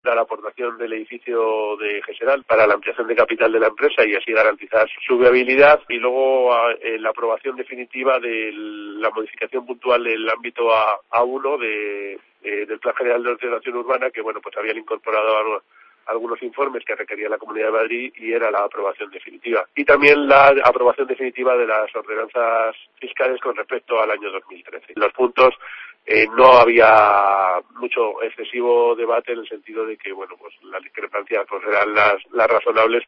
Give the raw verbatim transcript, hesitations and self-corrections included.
contra la aportación del edificio de Geseral para la ampliación de capital de la empresa y así garantizar su viabilidad, y luego eh, la aprobación definitiva de la modificación puntual del ámbito A uno de, eh, del Plan General de Ordenación Urbana, que bueno, pues habían incorporado algo, algunos informes que requería la Comunidad de Madrid, y era la aprobación definitiva. Y también la aprobación definitiva de las ordenanzas fiscales con respecto al año dos mil trece. Los puntos eh, no había mucho excesivo debate, en el sentido de que, bueno, pues las discrepancias pues eran las, las razonables.